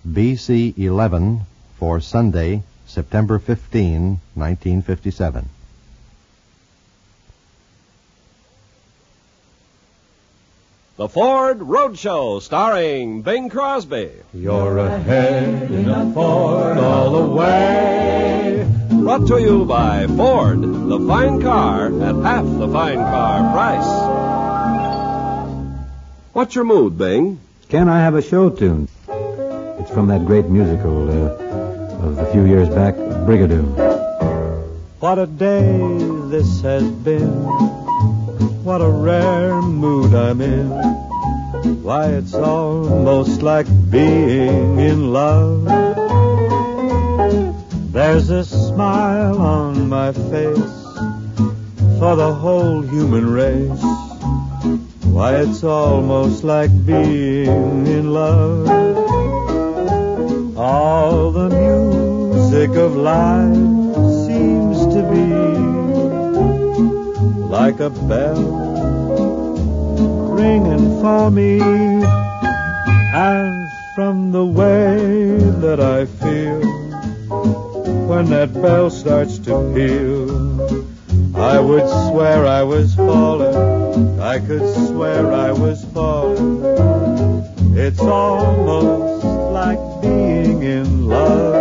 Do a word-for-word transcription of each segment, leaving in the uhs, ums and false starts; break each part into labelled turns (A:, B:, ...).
A: B C eleven for Sunday, September fifteenth, nineteen fifty-seven.
B: The Ford Roadshow, starring Bing Crosby.
C: You're ahead in a Ford all the way.
B: Brought to you by Ford, the fine car at half the fine car price. What's your mood, Bing?
C: Can I have a show tune? It's from that great musical uh, of a few years back, Brigadoon. What a day this has been. What a rare mood I'm in. Why, it's almost like being in love. There's a smile on my face for the whole human race. Why, it's almost like being in love. All the music of life seems to be like a bell ringing for me, and from the way that I feel when that bell starts to peal, I would swear I was falling, I could swear I was falling. It's almost like being in love.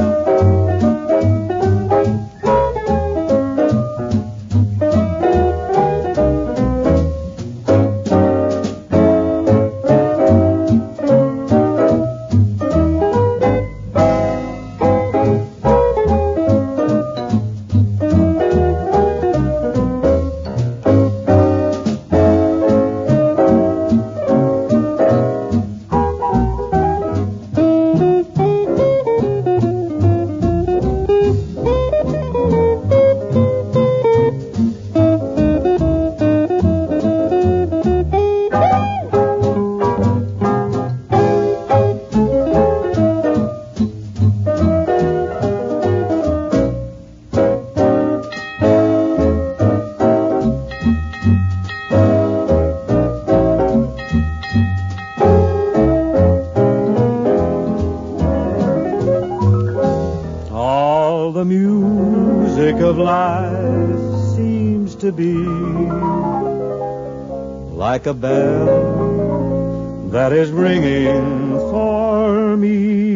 C: The music of life seems to be like a bell that is ringing for me,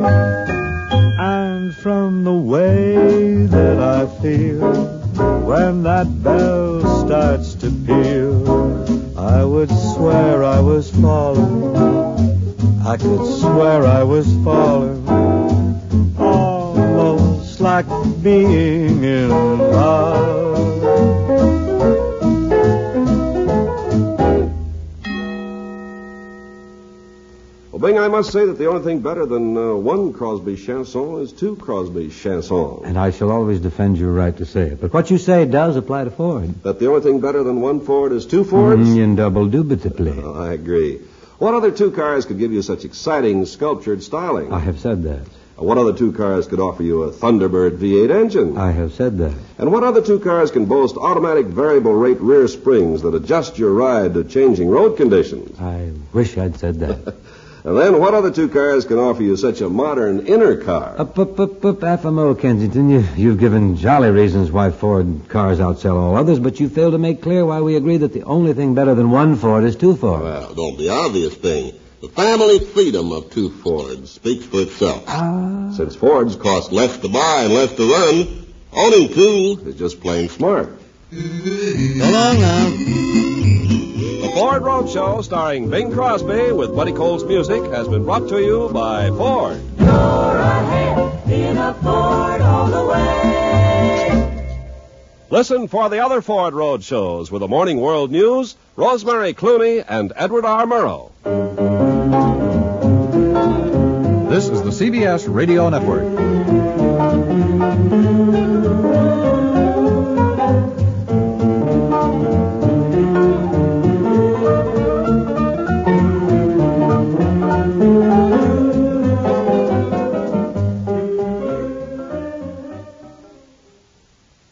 C: and from the way that I feel when that bell starts to peal, I would swear I was falling, I could swear I was falling, almost like being in love.
B: Well, Bing, I must say that the only thing better than uh, one Crosby chanson is two Crosby chansons.
C: And I shall always defend your right to say it. But what you say does apply to Ford.
B: That the only thing better than one Ford is two Fords?
C: Mm, in double dubitably.
B: Oh, I agree. What other two cars could give you such exciting, sculptured styling?
C: I have said that.
B: What other two cars could offer you a Thunderbird V eight engine?
C: I have said that.
B: And what other two cars can boast automatic variable rate rear springs that adjust your ride to changing road conditions?
C: I wish I'd said that.
B: And then what other two cars can offer you such a modern inner car?
C: Up, up, up, up, F M O, Kensington. You, you've given jolly reasons why Ford cars outsell all others, but you fail to make clear why we agree that the only thing better than one Ford is two Fords.
D: Well, don't be obvious thing. The family freedom of two Fords speaks for itself.
C: Ah.
D: Since Fords cost less to buy and less to run, owning two is just plain smart.
C: So long now.
B: The Ford Roadshow, starring Bing Crosby with Buddy Cole's music, has been brought to you by Ford.
E: You're ahead in a Ford all the way.
B: Listen for the other Ford Roadshows with the Morning World News, Rosemary Clooney, and Edward R. Murrow.
F: This is the C B S Radio Network.